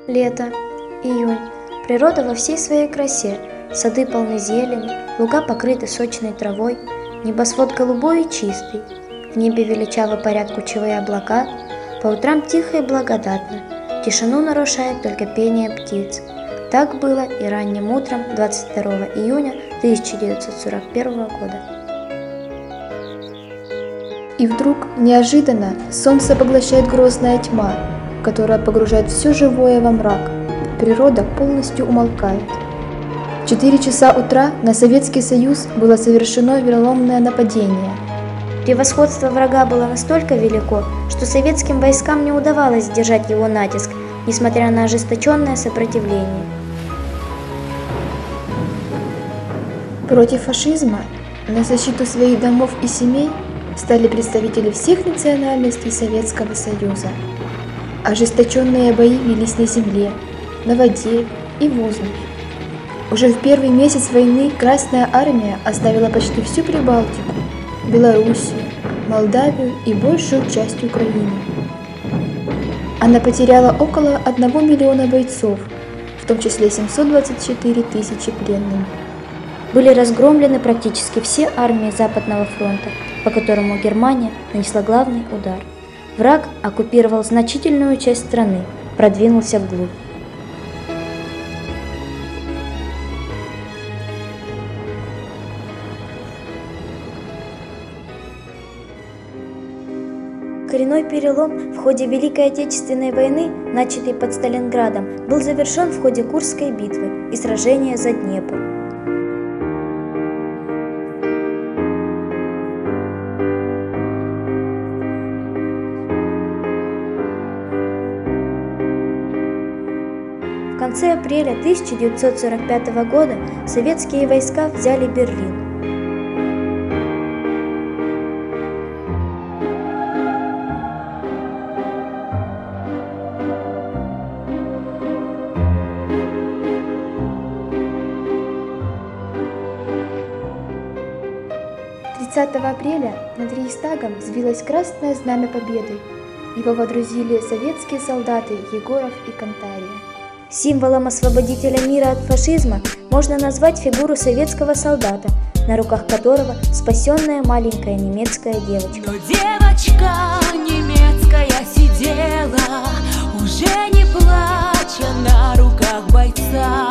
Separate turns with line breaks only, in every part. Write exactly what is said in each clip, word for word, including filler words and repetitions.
Лето, июнь. Природа во всей своей красе. Сады полны зелени, луга покрыты сочной травой, небосвод голубой и чистый. В небе величаво парят кучевые облака, по утрам тихо и благодатно. Тишину нарушает только пение птиц. Так было и ранним утром двадцать второго июня тысяча девятьсот сорок первого года.
И вдруг, неожиданно, солнце поглощает грозная тьма, которая погружает все живое во мрак. Природа полностью умолкает. В четыре часа утра на Советский Союз было совершено вероломное нападение.
Превосходство врага было настолько велико, что советским войскам не удавалось сдержать его натиск, несмотря на ожесточенное сопротивление.
Против фашизма на защиту своих домов и семей стали представители всех национальностей Советского Союза. Ожесточенные бои велись на земле, на воде и в воздухе. Уже в первый месяц войны Красная Армия оставила почти всю Прибалтику, Белоруссию, Молдавию и большую часть Украины. Она потеряла около одного миллиона бойцов, в том числе семьсот двадцать четыре тысячи пленными.
Были разгромлены практически все армии Западного фронта, по которому Германия нанесла главный удар. Враг оккупировал значительную часть страны, продвинулся вглубь. Коренной перелом в ходе Великой Отечественной войны, начатый под Сталинградом, был завершен в ходе Курской битвы и сражения за Днепр. В конце апреля тысяча девятьсот сорок пятого года советские войска взяли Берлин.
тридцатого апреля над Рейхстагом взвилось Красное Знамя Победы. Его водрузили советские солдаты Егоров и Кантария.
Символом освободителя мира от фашизма можно назвать фигуру советского солдата, на руках которого спасенная маленькая немецкая девочка.
Но девочка немецкая сидела, уже не плача, на руках бойца.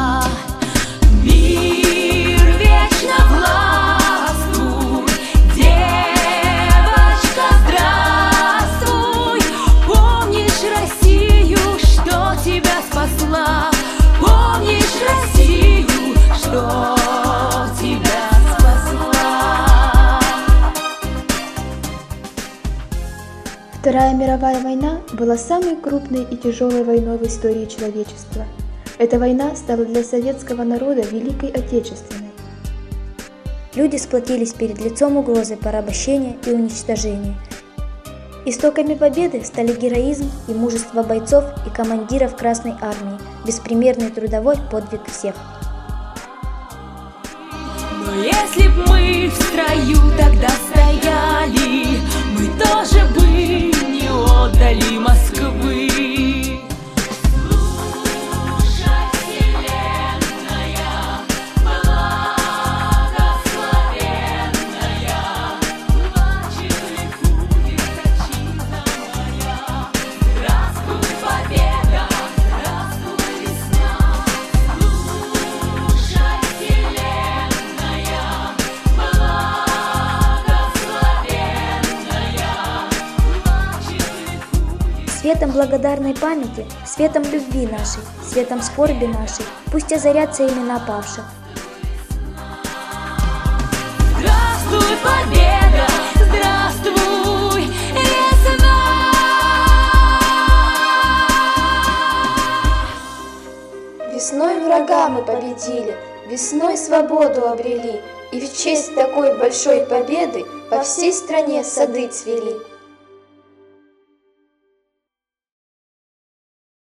Мир вечно властвуй, девочка, здравствуй. Помнишь Россию, что тебя спасла? Помнишь Россию, что тебя спасла?
Вторая мировая война была самой крупной и тяжелой войной в истории человечества. Эта война стала для советского народа Великой Отечественной.
Люди сплотились перед лицом угрозы порабощения и уничтожения. Истоками победы стали героизм и мужество бойцов и командиров Красной Армии, беспримерный трудовой подвиг всех.
Но если б мы в строю тогда стояли, мы тоже бы не отдали Москвы.
Светом благодарной памяти, светом любви нашей, светом скорби нашей, пусть озарятся имена павших.
Здравствуй, победа! Здравствуй, весна!
Весной врага мы победили, весной свободу обрели, и в честь такой большой победы по всей стране сады цвели.